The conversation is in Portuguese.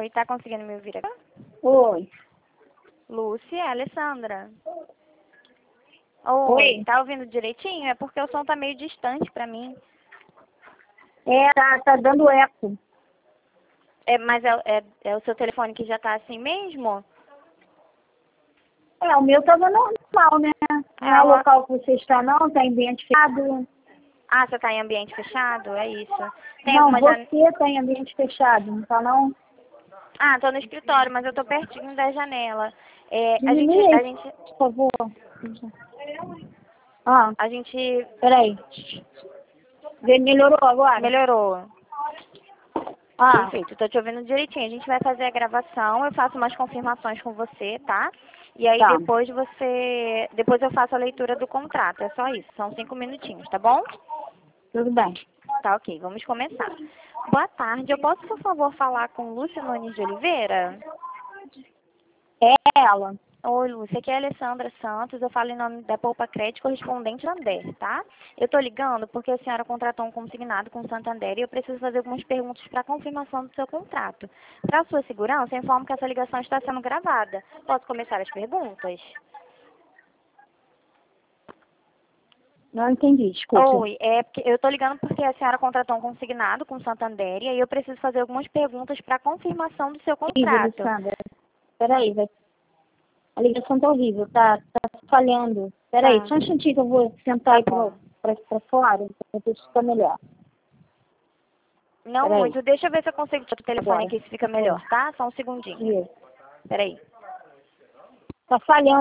Oi, tá conseguindo me ouvir agora? Oi. Lúcia, é Alessandra. Oi. Tá ouvindo direitinho? É porque o som tá meio distante pra mim. Tá dando eco. Mas é o seu telefone que já tá assim mesmo? O meu tava normal, né? Não é o local que você está, não? Tá em ambiente fechado. Ah, você tá em ambiente fechado? É isso. Tem Não, alguma você tá em ambiente fechado, não tá, não? Ah, tô no escritório, mas eu tô pertinho da janela. A Diminui aí, gente... por favor. A gente... Peraí. Melhorou agora? Melhorou. Ah, Perfeito, tô te ouvindo direitinho. A gente vai fazer a gravação, eu faço umas confirmações com você, tá? E aí tá. depois eu faço a leitura do contrato. É só isso, são 5 minutinhos, tá bom? Tudo bem. Tá, ok, vamos começar. Boa tarde, eu posso, por favor, falar com Lúcia Nunes de Oliveira? É ela. Oi, Lúcia, aqui é a Alessandra Santos, eu falo em nome da Poupa Crédito correspondente Santander, tá? Eu tô ligando porque a senhora contratou um consignado com o Santander e eu preciso fazer algumas perguntas para confirmação do seu contrato. Para sua segurança, eu informo que essa ligação está sendo gravada. Posso começar as perguntas? Não entendi, desculpa. Oi, porque eu tô ligando porque a senhora contratou um consignado com o Santander e aí eu preciso fazer algumas perguntas para confirmação do seu Horrível, contrato. Alessandra. Peraí, a ligação tá horrível, tá falhando. Peraí, Tá, só um instantinho que eu vou sentar aí bom. pra fora, pra ver se fica melhor. Não Peraí, muito, deixa eu ver se eu consigo tirar o telefone agora. aqui se fica melhor, tá? Só um segundinho. Isso. Peraí. Tá falhando.